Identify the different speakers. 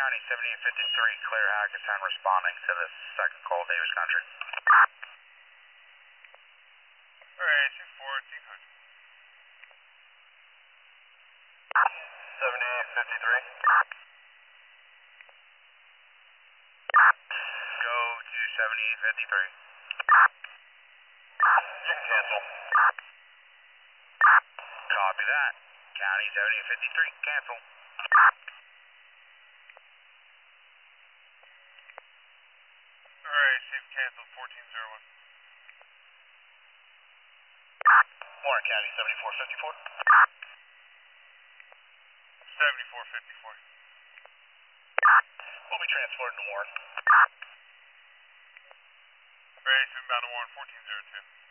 Speaker 1: County 7853, clear Hackertown responding to the second call, Davis Country.
Speaker 2: Alright, 21400. 7853.
Speaker 1: Go to 7853.
Speaker 2: You can cancel.
Speaker 1: Copy that. County 7853, cancel.
Speaker 2: Alright, Chief canceled 1401.
Speaker 1: Warren County 7454.
Speaker 2: 7454.
Speaker 1: We'll be transporting to Warren.
Speaker 2: Alright, inbound to Warren 1402.